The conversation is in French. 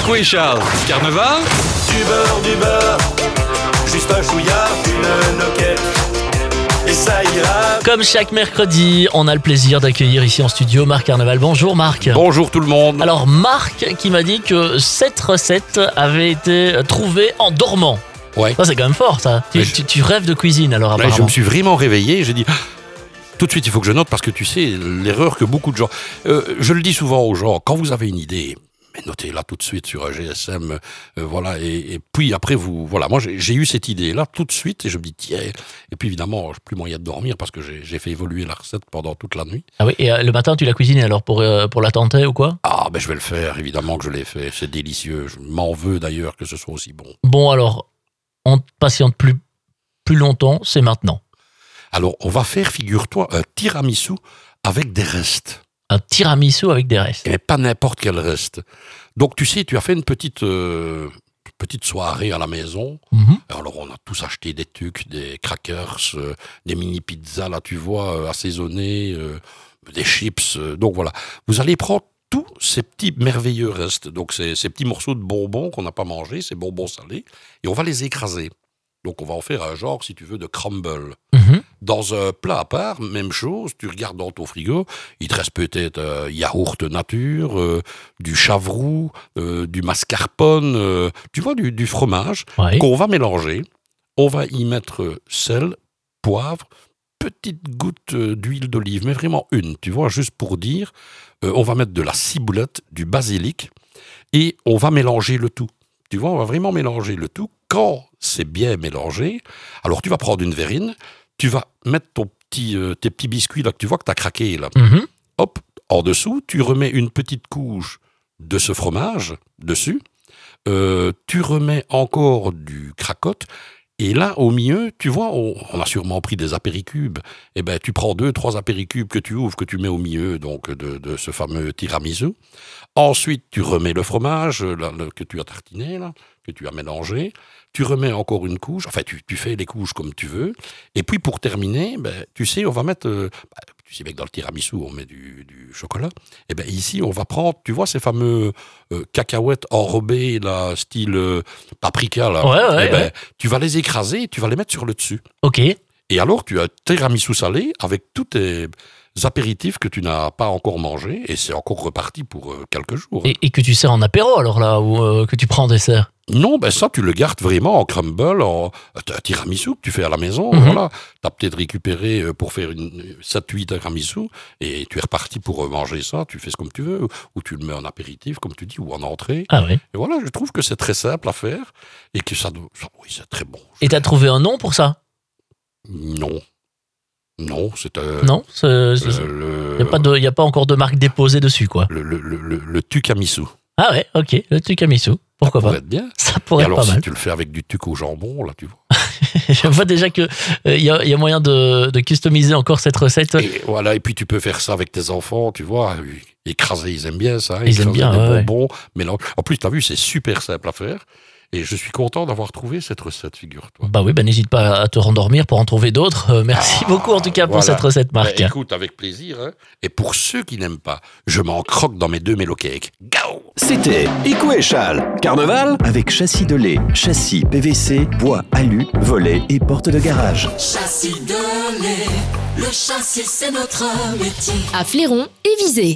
Écoutez Charles, carnaval? Du beurre, juste un chouïa, une noquette, et ça ira. Comme chaque mercredi, on a le plaisir d'accueillir ici en studio Marc Carneval. Bonjour Marc. Bonjour tout le monde. Alors Marc qui m'a dit que cette recette avait été trouvée en dormant. Ouais. Ça c'est quand même fort ça. Tu rêves de cuisine alors apparemment. Je me suis vraiment réveillé, j'ai dit... Tout de suite, il faut que je note parce que tu sais, l'erreur que beaucoup de gens... je le dis souvent aux gens, quand vous avez une idée... Mais notez-la tout de suite sur un GSM, voilà, et puis après voilà, moi j'ai eu cette idée-là tout de suite et je me dis tiens, et puis évidemment, j'ai plus moyen de dormir parce que j'ai fait évoluer la recette pendant toute la nuit. Ah oui, et le matin tu l'as cuisiné alors pour la tenter ou quoi? Ah ben je vais le faire, évidemment que je l'ai fait, c'est délicieux, je m'en veux d'ailleurs que ce soit aussi bon. Bon alors, on ne patiente plus longtemps, c'est maintenant. Alors on va faire, figure-toi, un tiramisu avec des restes. Un tiramisu avec des restes. Mais pas n'importe quel reste. Donc tu sais, tu as fait une petite soirée à la maison. Alors on a tous acheté des tucs, des crackers, des mini pizzas, là tu vois, assaisonnés, des chips. Donc voilà, vous allez prendre tous ces petits merveilleux restes. Donc ces petits morceaux de bonbons qu'on n'a pas mangés, ces bonbons salés, et on va les écraser. Donc on va en faire un genre, si tu veux, de crumble. Dans un plat à part, même chose, tu regardes dans ton frigo, il te reste peut-être yaourt nature, du chavroux, du mascarpone, tu vois, du fromage, ouais, qu'on va mélanger. On va y mettre sel, poivre, petite goutte d'huile d'olive, mais vraiment une, tu vois, juste pour dire. On va mettre de la ciboulette, du basilic, et on va mélanger le tout. Tu vois, on va vraiment mélanger le tout. Quand c'est bien mélangé, alors tu vas prendre une verrine, tu vas mettre tes petits biscuits là que tu vois que tu as craqué là. Hop, en dessous, tu remets une petite couche de ce fromage dessus. Tu remets encore du cracotte. Et là, au milieu, tu vois, on a sûrement pris des apéricubes. Eh ben, tu prends 2-3 apéricubes que tu ouvres, que tu mets au milieu donc de ce fameux tiramisu. Ensuite, tu remets le fromage que tu as tartiné, là, que tu as mélangé. Tu remets encore une couche. Enfin, tu fais les couches comme tu veux. Et puis, pour terminer, ben, tu sais, on va mettre... tu sais bien que dans le tiramisu, on met du chocolat. Et bien ici, on va prendre, tu vois, ces fameux cacahuètes enrobées, là, style paprika, là. Ouais, ouais. Tu vas les écraser et tu vas les mettre sur le dessus. Ok. Et alors, tu as un tiramisu salé avec tous tes apéritifs que tu n'as pas encore mangés. Et c'est encore reparti pour quelques jours. Et que tu sers en apéro, alors là, ou que tu prends en dessert? Non, ben ça, tu le gardes vraiment en crumble, un tiramisu que tu fais à la maison. Voilà. Tu as peut-être récupéré pour faire 7-8 tiramisu et tu es reparti pour manger ça. Tu fais ce comme tu veux, ou tu le mets en apéritif, comme tu dis, ou en entrée. Ah oui. Et voilà, je trouve que c'est très simple à faire et que oui, c'est très bon. Et tu as trouvé un nom pour ça? Non. Non, c'est non, il n'y a pas encore de marque déposée dessus, quoi. Le tukamisu. Ah ouais, ok, le tukamisu. Pourquoi pas? Ça pourrait être bien. Ça pourrait être pas mal. Si tu le fais avec du tuk au jambon, là, tu vois. Je vois déjà qu'il y a moyen de customiser encore cette recette. Et voilà, et puis tu peux faire ça avec tes enfants, tu vois. Écraser, ils aiment bien ça. Ils aiment bien, des bonbons. Mais là, en plus, tu as vu, c'est super simple à faire. Et je suis content d'avoir trouvé cette recette, figure-toi. Bah oui, n'hésite pas à te rendormir pour en trouver d'autres. Merci beaucoup en tout cas pour cette recette, Marc. Écoute, avec plaisir. Hein. Et pour ceux qui n'aiment pas, je m'en croque dans mes 2 Mellow Cakes. Gao! C'était Écoutez-Charles, Carnaval avec châssis de lait, châssis PVC, bois, alu, volet et porte de garage. Châssis de lait, le châssis c'est notre métier. À Fléron et Visé.